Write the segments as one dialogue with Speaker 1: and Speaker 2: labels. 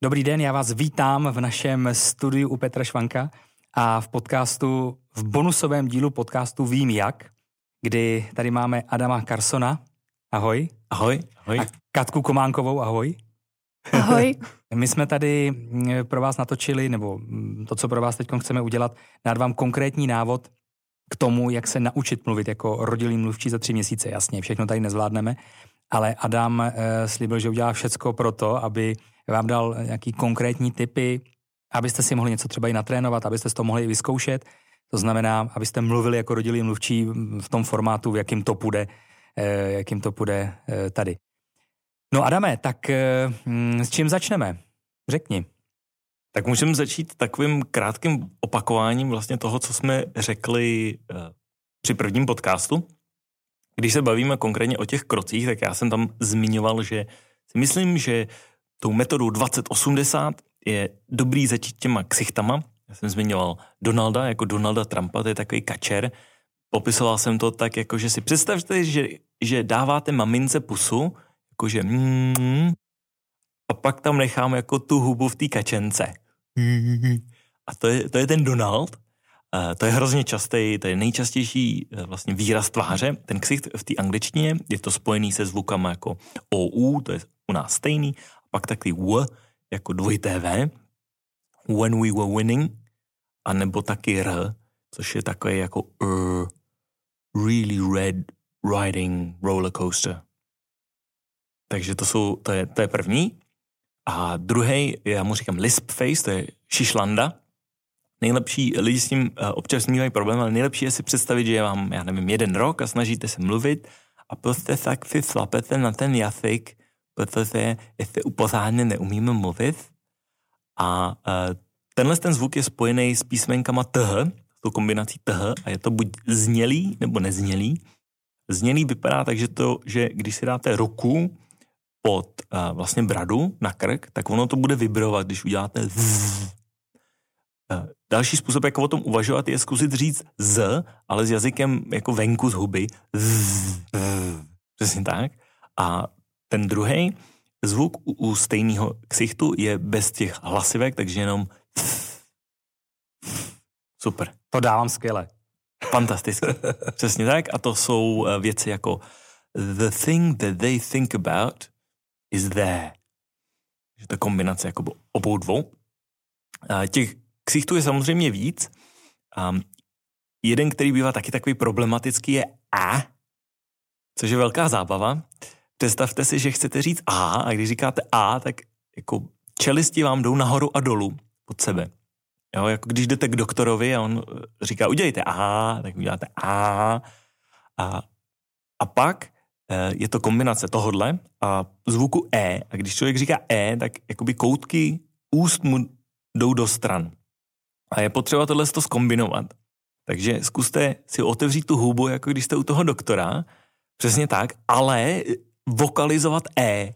Speaker 1: Dobrý den, já vás vítám v našem studiu u Petra Švanka a v podcastu, v bonusovém dílu podcastu Vím jak, kdy tady máme Adama Carsona. Ahoj.
Speaker 2: Ahoj. Ahoj.
Speaker 1: A Katku Kománkovou. Ahoj.
Speaker 3: Ahoj.
Speaker 1: My jsme tady pro vás natočili, nebo to, co pro vás teď chceme udělat, dát vám konkrétní návod k tomu, jak se naučit mluvit jako rodilý mluvčí za 3 měsíce. Jasně, všechno tady nezvládneme, ale Adam slíbil, že udělá všecko pro to, aby vám dal nějaký konkrétní tipy, abyste si mohli něco třeba i natrénovat, abyste si to mohli i vyzkoušet. To znamená, abyste mluvili jako rodilý mluvčí v tom formátu, v jakým to půjde tady. No Adame, tak s čím začneme? Řekni.
Speaker 2: Tak můžeme začít takovým krátkým opakováním vlastně toho, co jsme řekli při prvním podcastu. Když se bavíme konkrétně o těch krocích, tak já jsem tam zmiňoval, že si myslím, že tou metodou 2080 je dobrý začít těma ksichtama. Já jsem zmiňoval Donalda, jako Donalda Trumpa, to je takový kačer. Popisoval jsem to tak, jako že si představte, že dáváte mamince pusu, jakože a pak tam nechám jako tu hubu v té kačence. A to je ten Donald. To je hrozně častý, to je nejčastější vlastně výraz tváře. Ten ksicht v té angličtině je to spojený se zvukama jako OU, to je u nás stejný, a pak taky W, jako dvojité V, when we were winning, a nebo taky R, což je takový jako really red riding roller coaster. Takže to je první. A druhý, já mu říkám lisp face, to je šišlanda. Nejlepší, lidi s tím občas mývají problém, ale nejlepší je si představit, že je vám, 1 rok a snažíte se mluvit a prostě tak si slapete na ten jazyk, protože jestli pořádně neumíme mluvit. A tenhle ten zvuk je spojený s písmenkama TH, s tou kombinací TH, a je to buď znělý nebo neznělý. Znělý vypadá tak, že když si dáte ruku pod vlastně bradu na krk, tak ono to bude vibrovat, když uděláte zzz. Další způsob, jak o tom uvažovat, je zkusit říct z, ale s jazykem jako venku z huby. Přesně tak. A ten druhý zvuk u stejného ksichtu je bez těch hlasivek, takže jenom super.
Speaker 1: To dávám skvěle.
Speaker 2: Fantasticky. Přesně tak. A to jsou věci jako the thing that they think about is there. Takže ta kombinace jako obou dvou. Těch ksichtů je samozřejmě víc. Jeden, který bývá taky takový problematický, je A, což je velká zábava. Představte si, že chcete říct a když říkáte a, tak jako čelisti vám jdou nahoru a dolů pod sebe. Jo, jako když jdete k doktorovi a on říká udělejte a, tak uděláte a pak je to kombinace tohodle a zvuku e. A když člověk říká e, tak jakoby koutky úst mu jdou do stran. A je potřeba tohle to zkombinovat. Takže zkuste si otevřít tu hubu, jako když jste u toho doktora, přesně tak, ale vokalizovat e.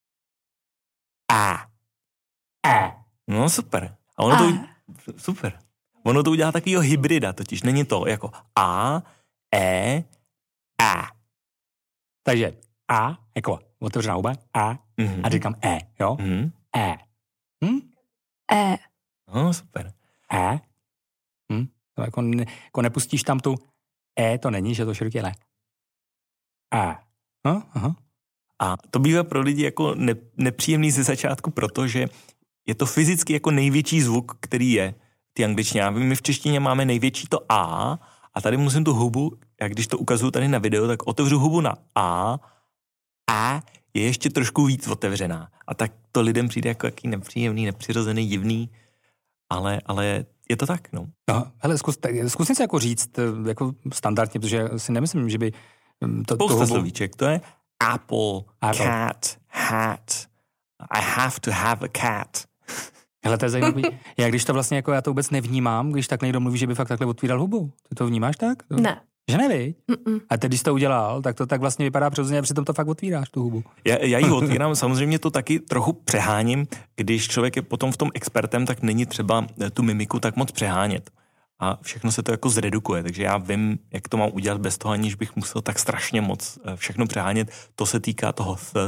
Speaker 2: A. No super. A ono to super. Ono to udělá takovýho hybrida, totiž není to jako a, e, a.
Speaker 1: Takže a, jako otevřená huba, a říkám e, jo? E.
Speaker 3: E.
Speaker 2: No super.
Speaker 1: E. To jako nepustíš tam tu e, to není, že to široký le. A. Aha.
Speaker 2: A to bývá pro lidi jako nepříjemný ze začátku, protože je to fyzicky jako největší zvuk, který je v té angličtině. A my v češtině máme největší to a tady musím tu hubu, jak když to ukazuju tady na videu, tak otevřu hubu na a je ještě trošku víc otevřená. A tak to lidem přijde jako jaký nepříjemný, nepřirozený, divný, ale je to tak, no.
Speaker 1: No, hele, zkus něco jako říct, jako standardně, protože si nemyslím, že by
Speaker 2: spousta slovíček, to je apple, cat, hat, I have to have a cat.
Speaker 1: Hele, to je zajímavý. Já když to vlastně jako já to vůbec nevnímám, když tak někdo mluví, že by fakt takhle otvíral hubu. Ty to vnímáš tak?
Speaker 3: Ne.
Speaker 1: Že nevíš? A teď, když to udělal, tak to tak vlastně vypadá přirozeně, a přitom to fakt otvíráš, tu hubu.
Speaker 2: Já ji otvírám, samozřejmě to taky trochu přeháním. Když člověk je potom v tom expertem, tak není třeba tu mimiku tak moc přehánět. A všechno se to jako zredukuje, takže já vím, jak to mám udělat bez toho, aniž bych musel tak strašně moc všechno přehánět. To se týká toho s,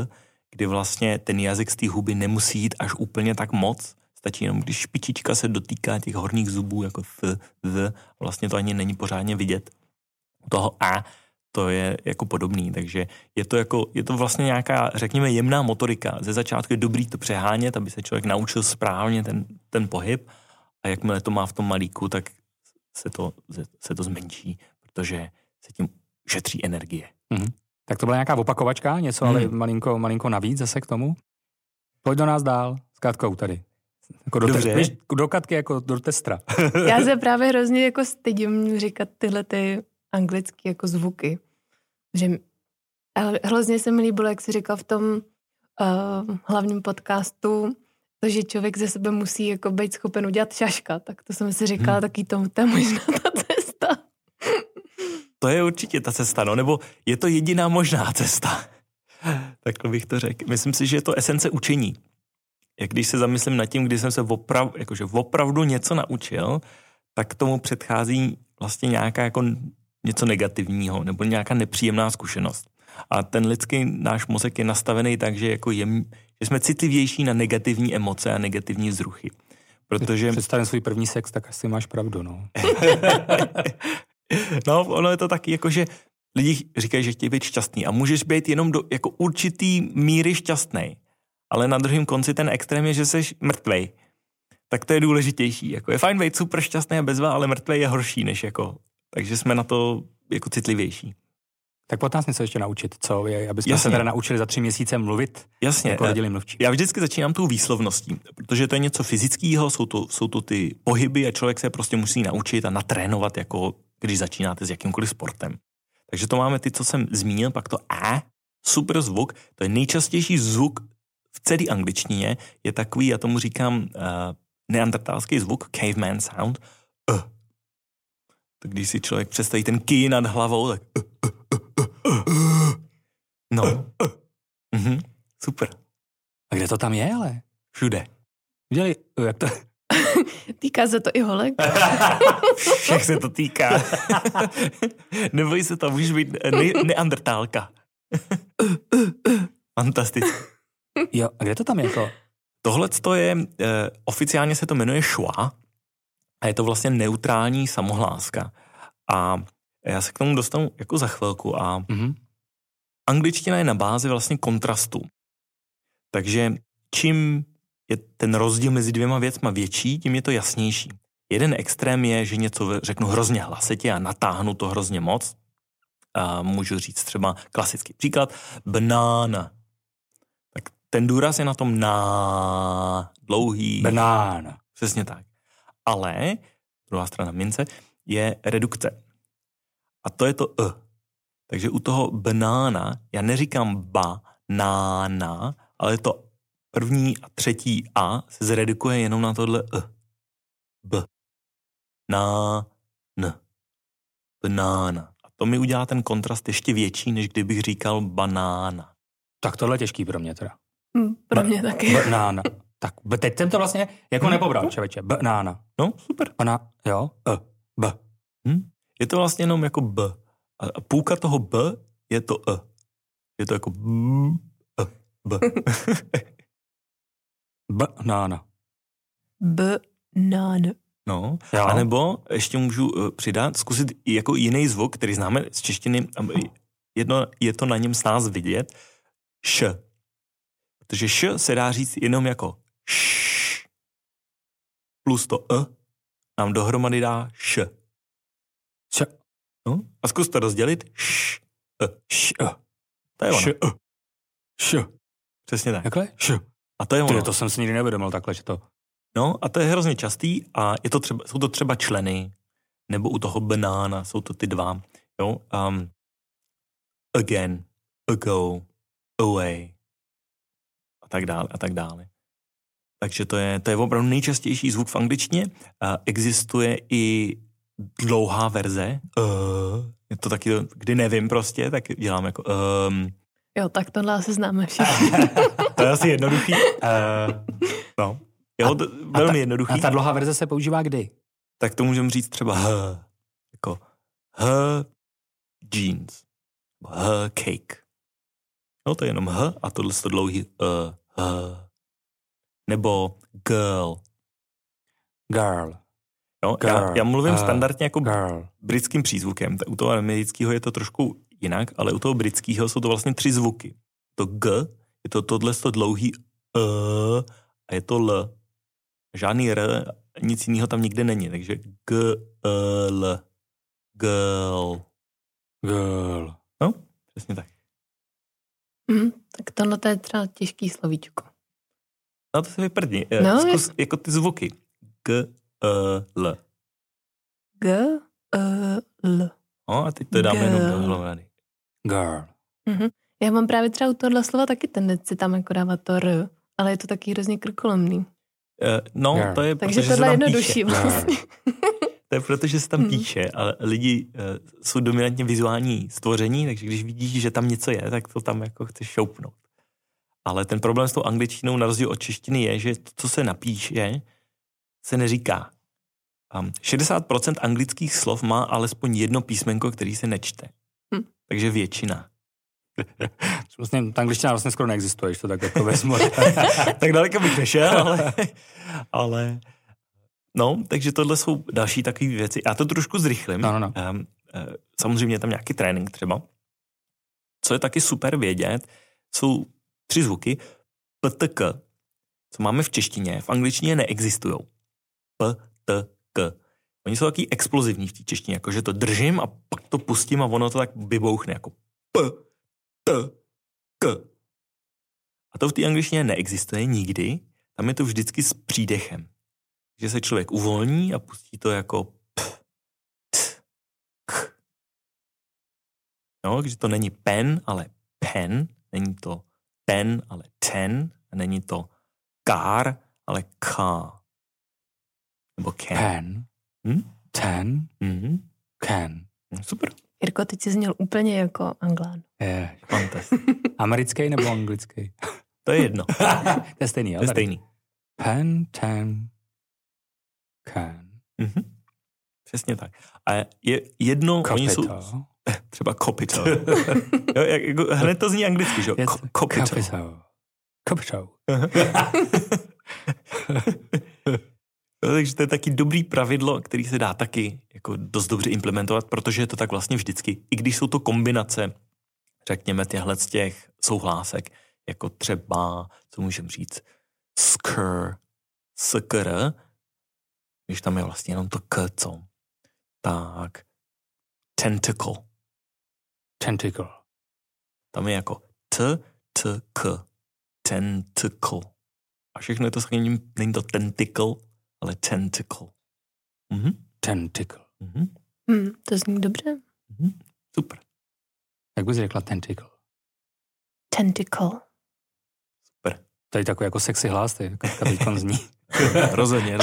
Speaker 2: kdy vlastně ten jazyk z té huby nemusí jít až úplně tak moc, stačí jenom, když špičička se dotýká těch horních zubů, jako vlastně to ani není pořádně vidět. U toho A to je jako podobný, takže je to vlastně nějaká, řekněme, jemná motorika. Ze začátku je dobrý to přehánět, aby se člověk naučil správně ten pohyb a jakmile to má v tom malíku, tak se to zmenší, protože se tím šetří energie.
Speaker 1: Mm-hmm. Tak to byla nějaká opakovačka, něco, ale malinko navíc zase k tomu. Pojď do nás dál s Katkou tady. Jako do Katky jako do testra.
Speaker 3: Já se právě hrozně jako stydím říkat tyhle ty anglické jako zvuky. Ale hrozně se mi líbilo, jak jsi říkal v tom hlavním podcastu, to, že člověk ze sebe musí jako být schopen udělat šaška. Tak to jsem si říkala, taky to je možná ta cesta.
Speaker 2: To je určitě ta cesta, no, nebo je to jediná možná cesta. Takhle bych to řekl. Myslím si, že je to esence učení. Jak když se zamyslím nad tím, kdy jsem se opravdu něco naučil, tak tomu předchází vlastně nějaká jako něco negativního nebo nějaká nepříjemná zkušenost. A ten lidský náš mozek je nastavený tak, že jako že jsme citlivější na negativní emoce a negativní vzruchy. Protože...
Speaker 1: Představím svůj první sex, tak asi máš pravdu, no.
Speaker 2: No, ono je to taky jako, že lidi říkají, že chtějí být šťastný a můžeš být jenom do jako určitý míry šťastný. Ale na druhém konci ten extrém je, že jsi mrtvej. Tak to je důležitější. Jako je fajn být super šťastný a bezva, ale mrtvej je horší než jako. Takže jsme na to jako citlivější.
Speaker 1: Tak pojď nás něco ještě naučit, co je, aby jsme se teda naučili za 3 měsíce mluvit.
Speaker 2: Jasně.
Speaker 1: Jako rodilý mluvčí.
Speaker 2: Já vždycky začínám tou výslovností, protože to je něco fyzického, jsou to ty pohyby a člověk se prostě musí naučit a natrénovat, jako když začínáte s jakýmkoliv sportem. Takže to máme ty, co jsem zmínil, pak to A, super zvuk, to je nejčastější zvuk v celé angličtině, je takový, já tomu říkám neandertalský zvuk, caveman sound. Tak když si člověk představí ten kij nad hlavou, tak no. Super.
Speaker 1: A kde to tam je, ale?
Speaker 2: Všude.
Speaker 1: Viděli, jak to...
Speaker 3: Týká se to i holek?
Speaker 2: Všech se to týká. Neboj se to, můžeš být neandertálka. Fantasticky.
Speaker 1: Jo, a kde to tam je to?
Speaker 2: Tohleto je, oficiálně se to jmenuje schwa a je to vlastně neutrální samohláska. A já se k tomu dostanu jako za chvilku a angličtina je na bázi vlastně kontrastu. Takže čím je ten rozdíl mezi dvěma věcma větší, tím je to jasnější. Jeden extrém je, že něco řeknu hrozně hlasitě a natáhnu to hrozně moc. A můžu říct třeba klasický příklad, banana. Tak ten důraz je na tom na dlouhý.
Speaker 1: Banana.
Speaker 2: Přesně tak. Ale druhá strana mince je redukce. A to je to Takže u toho banana já neříkám banana, ale to první a třetí A se zredukuje jenom na tohle B. Na, n. Banana. A to mi udělá ten kontrast ještě větší, než kdybych říkal banána.
Speaker 1: Tak tohle je těžký pro mě teda.
Speaker 3: Pro mě taky.
Speaker 1: Banána. Tak teď jsem to vlastně jako nepobral, čověče. Banána.
Speaker 2: No, super.
Speaker 1: Jo, B.
Speaker 2: Je to vlastně jenom jako B. A půlka toho B je to Je to jako B.
Speaker 1: Banana.
Speaker 3: Banana.
Speaker 2: No, a nebo ještě můžu zkusit jako jiný zvuk, který známe z češtiny, je to na něm snáz vidět, š. Protože š se dá říct jenom jako š. Plus to nám dohromady dá š.
Speaker 1: Š.
Speaker 2: No, a zkus to rozdělit. Š. Š. To je ono.
Speaker 1: Š.
Speaker 2: Přesně tak.
Speaker 1: Jakhle? Š.
Speaker 2: A to je ono.
Speaker 1: To jsem si nikdy nevědomil takhle, že to...
Speaker 2: No, a to je hrozně častý a jsou to třeba členy, nebo u toho banána jsou to ty dva. Jo? Again, ago, away a tak dále, a tak dále. Takže to je opravdu nejčastější zvuk v angličtině. Existuje i dlouhá verze. Je to taky, kdy nevím prostě, tak dělám jako...
Speaker 3: Jo, tak tohle asi známe všichni.
Speaker 2: To je asi jednoduchý. No. Jo, velmi jednoduchý.
Speaker 1: A ta dlouhá verze se používá kdy?
Speaker 2: Tak to můžeme říct třeba jako jeans, cake. No, to je jenom h a tohle je to dlouhý h. Nebo girl.
Speaker 1: Girl.
Speaker 2: Jo,
Speaker 1: Girl.
Speaker 2: já mluvím standardně jako
Speaker 1: girl.
Speaker 2: britským přízvukem. U toho amerického je to trošku jinak, ale u toho britského jsou to vlastně 3 zvuky. To g, je to tohle to dlouhý a je to l. Žádný r, nic jiného tam nikde není, takže g, l. Girl.
Speaker 1: Girl.
Speaker 2: No, přesně tak.
Speaker 3: Tak tohle je třeba těžký slovíčko.
Speaker 2: No to se vyprdni.
Speaker 3: No,
Speaker 2: Zkus jako ty zvuky. G, l.
Speaker 3: G, l.
Speaker 2: No a teď to dáme jenom dohromady.
Speaker 1: Girl.
Speaker 3: Já mám právě třeba u tohle slova taky tendenci tam jako dávat to r, ale je to taky hrozně krkolomný.
Speaker 2: No,
Speaker 1: girl.
Speaker 2: to je
Speaker 3: Takže
Speaker 2: protože
Speaker 3: tohle je
Speaker 2: se tam
Speaker 3: jednodušší
Speaker 2: píše.
Speaker 3: vlastně.
Speaker 2: To je proto, že se tam píše, ale lidi jsou dominantně vizuální stvoření, takže když vidíš, že tam něco je, tak to tam jako chceš šoupnout. Ale ten problém s tou angličtinou na rozdíl od češtiny je, že to, co se napíše, se neříká. 60% anglických slov má alespoň jedno písmenko, který se nečte. Takže většina.
Speaker 1: Vlastně ta angličtina vlastně skoro neexistuje, když to tak jako vezmu.
Speaker 2: Tak daleko bych nešel, ale no, takže tohle jsou další takové věci. Já to trošku zrychlím.
Speaker 1: No.
Speaker 2: Samozřejmě je tam nějaký trénink třeba. Co je taky super vědět, jsou 3 zvuky. P, T, K. Co máme v češtině, v angličtině neexistujou. P, T, K. Oni jsou taky explozivní v té češtině, jakože to držím a pak to pustím a ono to tak vybouchne jako P, T, K. A to v té angličtině neexistuje nikdy. Tam je to vždycky s přídechem. Že se člověk uvolní a pustí to jako p, t, k. No, takže to není pen, ale pen. Není to ten, ale ten. A není to car, ale car. Nebo can.
Speaker 1: Pen. Ten. Can.
Speaker 2: Super.
Speaker 3: Jirko, teď jsi zněl úplně jako Anglán.
Speaker 1: Je.
Speaker 2: Fantastický.
Speaker 1: Americký nebo anglický?
Speaker 2: To je jedno.
Speaker 1: To je stejný, jo?
Speaker 2: To je stejný.
Speaker 1: Pen, ten, can.
Speaker 2: Přesně tak. A je jedno, oni jsou třeba capital. Jo, jako, hned to zní anglicky, že jo? Capital. No, takže to je taky dobrý pravidlo, který se dá taky jako dost dobře implementovat, protože je to tak vlastně vždycky. I když jsou to kombinace, řekněme, těchhle z těch souhlásek, jako třeba, co můžeme říct, skr, když tam je vlastně jenom to k, co? Tak tentacle. Tam je jako k, tentacle. A všechno je to skvělé, není to tentacle, ale tentacle.
Speaker 1: Tentacle.
Speaker 3: To zní dobře.
Speaker 2: Super.
Speaker 1: Jak bys řekla tentacle?
Speaker 3: Tentacle.
Speaker 2: Super.
Speaker 1: To je takový jako sexy hlas, to je teďkon zní.
Speaker 2: Rozhodně.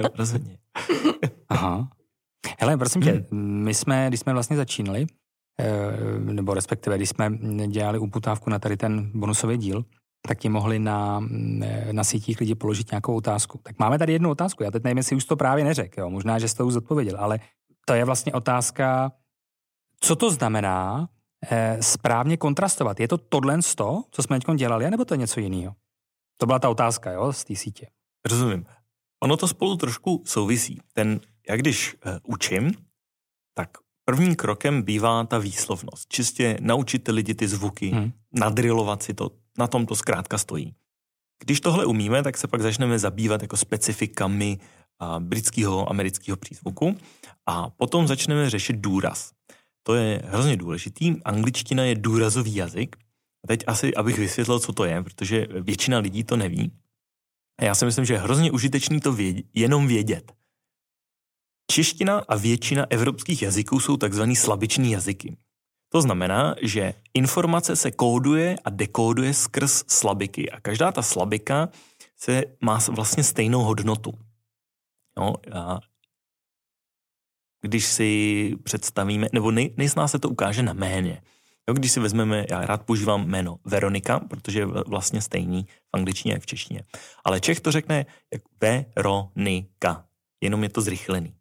Speaker 1: Aha. Hele, prosím tě, my jsme, když jsme vlastně začínali, nebo respektive, když jsme dělali uputávku na tady ten bonusový díl, tak ti mohli na sítích lidi položit nějakou otázku. Tak máme tady jednu otázku, já teď nevím, jestli už to právě neřekl, jo? Možná, že jsi to už zodpověděl, ale to je vlastně otázka, co to znamená správně kontrastovat. Je to tohle co jsme teď dělali, nebo to je něco jiného? To byla ta otázka, jo, z té sítě.
Speaker 2: Rozumím. Ono to spolu trošku souvisí. Já když učím, tak prvním krokem bývá ta výslovnost. Čistě naučit lidi ty zvuky, nadrilovat si to, na tom to zkrátka stojí. Když tohle umíme, tak se pak začneme zabývat jako specifikami britského, amerického přízvuku a potom začneme řešit důraz. To je hrozně důležitý. Angličtina je důrazový jazyk. A teď asi, abych vysvětlil, co to je, protože většina lidí to neví. A já si myslím, že je hrozně užitečný to jenom vědět. Čeština a většina evropských jazyků jsou takzvaný slabičný jazyky. To znamená, že informace se kóduje a dekóduje skrz slabiky a každá ta slabika má vlastně stejnou hodnotu. No, a když si představíme, nebo nejsnáz se to ukáže na jméně. Jo, když si vezmeme, já rád používám jméno Veronika, protože je vlastně stejný v angličtině jak v češtině. Ale Čech to řekne jak Veronika, jenom je to zrychlený.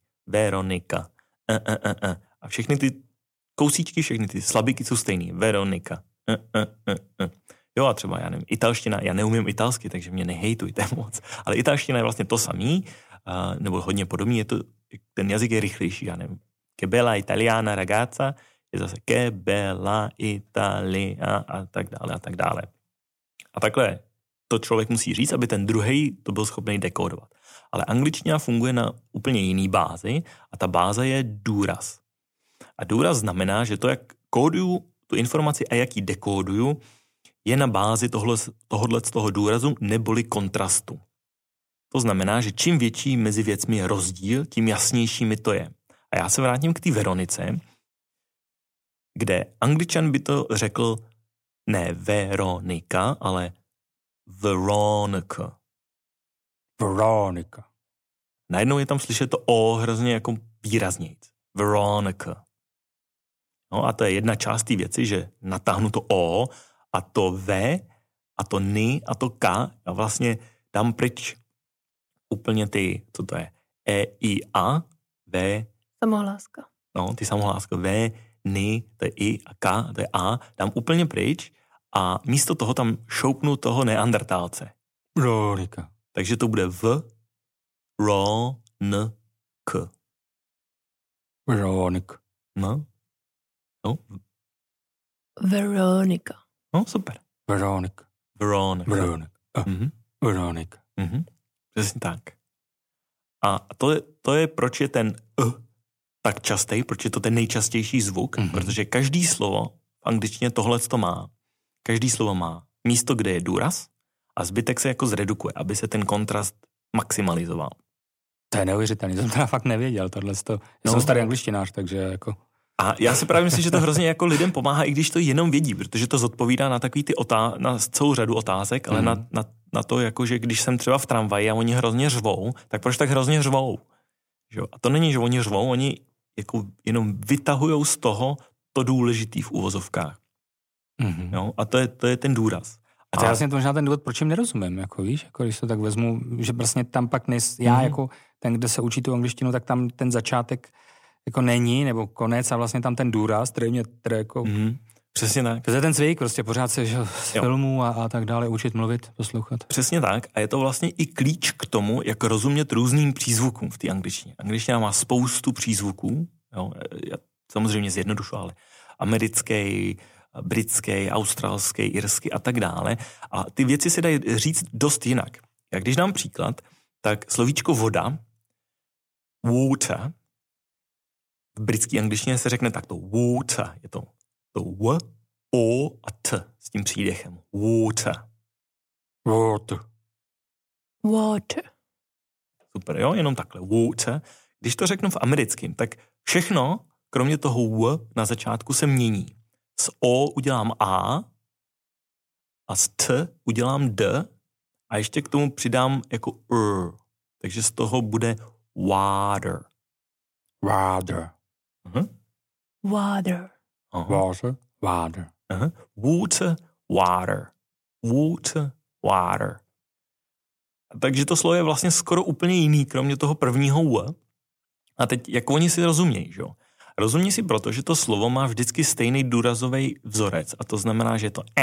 Speaker 2: Veronika. A všechny ty kousíčky, všechny ty slabiky jsou stejný. Veronika. Jo a třeba, já nevím, italština, já neumím italsky, takže mě nehejtujte moc, ale italština je vlastně to samý, nebo hodně podobný, je to, ten jazyk je rychlejší, já nevím. Che bella italiana ragazza je zase che bella Italia a tak dále a tak dále. A takhle to člověk musí říct, aby ten druhej to byl schopný dekódovat. Ale angličtina funguje na úplně jiný bázi a ta báze je důraz. A důraz znamená, že to, jak kóduju tu informaci a jak ji dekóduju, je na bázi tohohle z toho důrazu neboli kontrastu. To znamená, že čím větší mezi věcmi je rozdíl, tím jasnější mi to je. A já se vrátím k té Veronice, kde Angličan by to řekl ne Veronika, ale Veronica.
Speaker 1: Veronica.
Speaker 2: Najednou je tam slyšet to O hrozně jako výraznějc. Veronica. No a to je jedna část té věci, že natáhnu to O a to V a to N a to K a vlastně dám pryč úplně ty, co to je, E, I, A, V.
Speaker 3: Samohláska.
Speaker 2: No, ty samohláska V, N, to je I a K, to je A, dám úplně pryč a místo toho tam šoupnu toho neandertálce.
Speaker 1: Veronika.
Speaker 2: Takže to bude V, Ro, N, K.
Speaker 1: Veronika.
Speaker 2: No. No.
Speaker 3: Veronika.
Speaker 2: No, super.
Speaker 1: Veronika.
Speaker 2: Veronika.
Speaker 1: Veronika. Veronika.
Speaker 2: Přesně tak. A to je, proč je ten tak častý, proč je to ten nejčastější zvuk, protože každý slovo v angličtině tohle to má. Každý slovo má místo, kde je důraz a zbytek se jako zredukuje, aby se ten kontrast maximalizoval.
Speaker 1: To je neuvěřitelný, to jsem teda fakt nevěděl, tohleto. Já jsem starý angličtinář, takže jako...
Speaker 2: A já si právě myslím, že to hrozně jako lidem pomáhá, i když to jenom vědí, protože to zodpovídá na takový ty na celou řadu otázek, ale na to, jako, že když jsem třeba v tramvaji a oni hrozně řvou, tak proč tak hrozně řvou? Jo? A to není, že oni řvou, oni jako jenom vytahujou z toho to důležitý v uvozovkách. Jo? A to je ten důraz.
Speaker 1: A to je vlastně to možná ten důvod, proč jim nerozumím, jako víš, jako když to tak vezmu, že vlastně tam pak já jako ten, kde se učí tu angličtinu, tak tam ten začátek jako není, nebo konec a vlastně tam ten důraz, který mě jako...
Speaker 2: Přesně tak.
Speaker 1: To je ten zvyk, prostě pořád se z filmů a tak dále učit mluvit, poslouchat.
Speaker 2: Přesně tak a je to vlastně i klíč k tomu, jak rozumět různým přízvukům v té angličtině. Angličtina má spoustu přízvuků, jo, já samozřejmě zjednodušu, ale americký, britský, australský, irský a tak dále. A ty věci se dají říct dost jinak. Jak když dám příklad, tak slovíčko voda, water, v britské angličtině se řekne takto water, je to W, O a T s tím přídechem. Water.
Speaker 1: Water.
Speaker 3: Water.
Speaker 2: Super, jo, jenom takhle. Water. Když to řeknu v americkém, tak všechno, kromě toho W na začátku se mění. Z O udělám A a z T udělám D a ještě k tomu přidám jako R. Takže z toho bude water.
Speaker 1: Water.
Speaker 3: Water.
Speaker 1: Water. Water.
Speaker 2: Water, water. Water, water. Takže to slovo je vlastně skoro úplně jiný, kromě toho prvního W. A teď, jak oni si rozumějí, že jo? Rozumějí si proto, že to slovo má vždycky stejný důrazový vzorec. A to znamená, že je to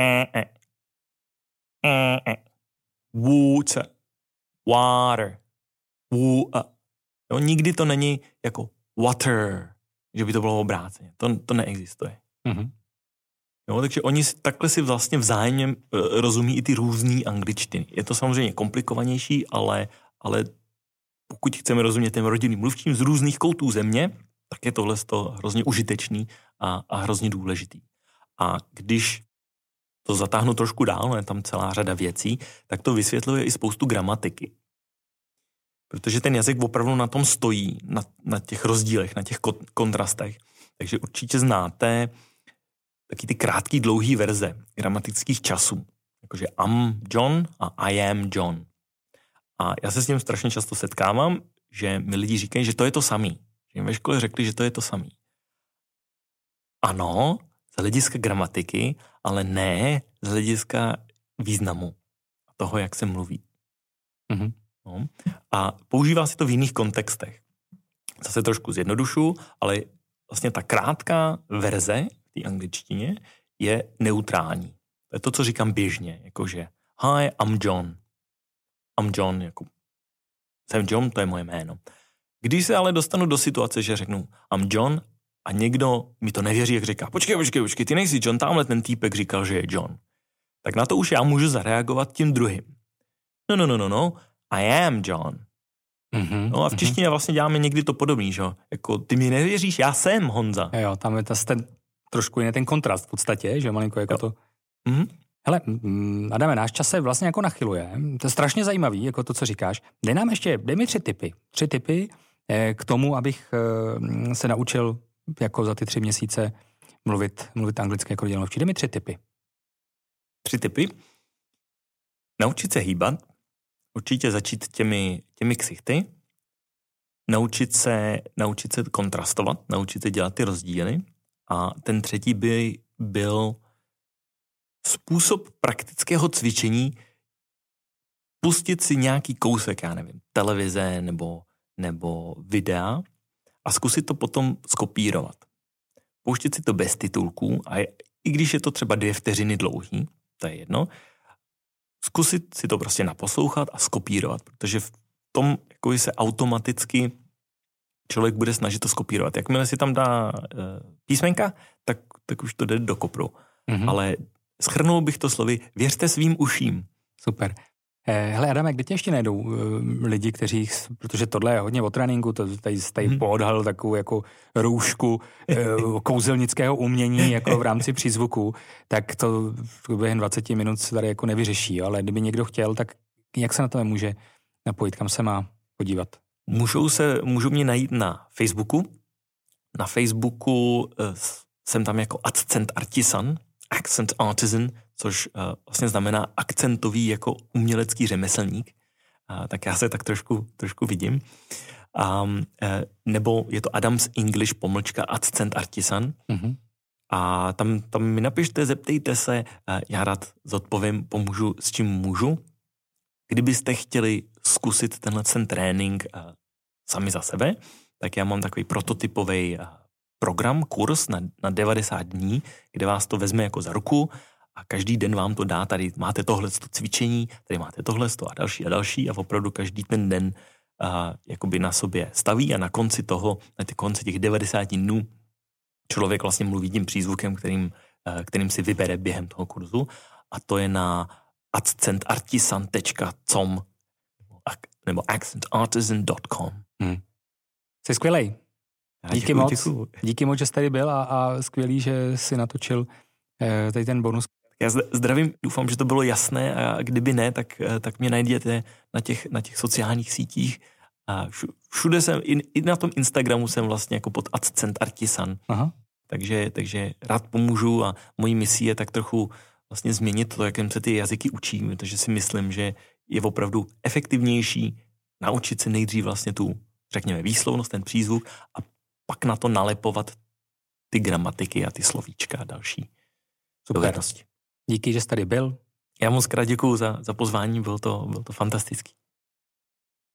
Speaker 2: water, water, jo, nikdy to není jako water, že by to bylo obráceně. To neexistuje. Jo, takže oni takhle si vlastně vzájemně rozumí i ty různý angličtiny. Je to samozřejmě komplikovanější, ale pokud chceme rozumět těm rodinným mluvčím z různých koutů země, tak je tohle hrozně užitečný a hrozně důležitý. A když to zatáhnu trošku dál, je tam celá řada věcí, tak to vysvětluje i spoustu gramatiky. Protože ten jazyk opravdu na tom stojí, na těch rozdílech, na těch kontrastech. Takže určitě znáte taky ty krátký, dlouhý verze gramatických časů. Jakože am John a I am John. A já se s tím strašně často setkávám, že mi lidi říkají, že to je to samý. Že jim ve škole řekli, že to je to samý. Ano, z hlediska gramatiky, ale ne z hlediska významu a toho, jak se mluví. No. A používá se to v jiných kontextech. Zase trošku zjednodušu, ale vlastně ta krátká verze v té angličtině je neutrální. To je to, co říkám běžně, jakože hi, I'm John. I'm John, jako jsem John, to je moje jméno. Když se ale dostanu do situace, že řeknu I'm John a někdo mi to nevěří, jak říká, počkej, ty nejsi John, tamhle ten týpek říkal, že je John. Tak na to už já můžu zareagovat tím druhým. No, I am John. No a v češtině vlastně děláme někdy to podobný, že jo? Jako ty mi nevěříš, já jsem Honza.
Speaker 1: Jo, tam je ten trošku jiný ten kontrast v podstatě, že malinko jako to. Hele, Adame, náš čas se vlastně jako nachyluje. To je strašně zajímavý, jako to, co říkáš. Dej mi 3 tipy. 3 tipy k tomu, abych se naučil jako za ty 3 měsíce mluvit anglicky jako rodilý mluvčí. Dej mi 3 tipy.
Speaker 2: 3 tipy? Naučit se hýbat, určitě začít těmi ksichty, naučit se kontrastovat, naučit se dělat ty rozdíly a ten 3. by byl způsob praktického cvičení, pustit si nějaký kousek, já nevím, televize nebo videa a zkusit to potom skopírovat. Pouštět si to bez titulků a i když je to třeba 2 vteřiny dlouhý, to je jedno, zkusit si to prostě naposlouchat a skopírovat, protože v tom jako se automaticky člověk bude snažit to skopírovat. Jakmile si tam dá písmenka, tak už to jde do kopru. Ale shrnul bych to slovy, věřte svým uším.
Speaker 1: Super. Hele Adame, kde tě ještě najdou lidi, kteří, protože tohle je hodně o tréninku, to tady poodhalil takovou jako roušku kouzelnického umění jako v rámci přízvuku, tak to během 20 minut se tady jako nevyřeší, ale kdyby někdo chtěl, tak jak se na to může napojit, kam se má podívat?
Speaker 2: Můžou mě najít na Facebooku. Na Facebooku jsem tam jako Accent Artisan, což vlastně znamená akcentový jako umělecký řemeslník. Tak já se tak trošku vidím. Nebo je to Adams English / Accent Artisan. A tam mi napište, zeptejte se, já rád zodpovím, pomůžu s čím můžu. Kdybyste chtěli zkusit tenhle trénink sami za sebe, tak já mám takový prototypový program, kurz na 90 dní, kde vás to vezme jako za ruku a každý den vám to dá, tady máte tohleto cvičení, tady máte tohleto a další a opravdu každý ten den jakoby na sobě staví a na konci těch 90 dnů člověk vlastně mluví tím přízvukem, kterým si vybere během toho kurzu a to je na accentartisan.com nebo accentartisan.com.
Speaker 1: Jsi skvělej. Díky moc, že jsi tady byl a skvělý, že jsi natočil tady ten bonus.
Speaker 2: Já zdravím, doufám, že to bylo jasné a kdyby ne, tak mě najděte na těch sociálních sítích. A všude jsem, i na tom Instagramu jsem vlastně jako pod Accent Artisan.
Speaker 1: Aha.
Speaker 2: Takže rád pomůžu a mojí misí je tak trochu vlastně změnit to, jakým se ty jazyky učí, protože si myslím, že je opravdu efektivnější naučit se nejdřív vlastně tu, řekněme, výslovnost, ten přízvuk a pak na to nalepovat ty gramatiky a ty slovíčka a další dovednosti.
Speaker 1: Díky, že jsi tady byl.
Speaker 2: Já moc krát děkuju za pozvání, bylo to fantastický.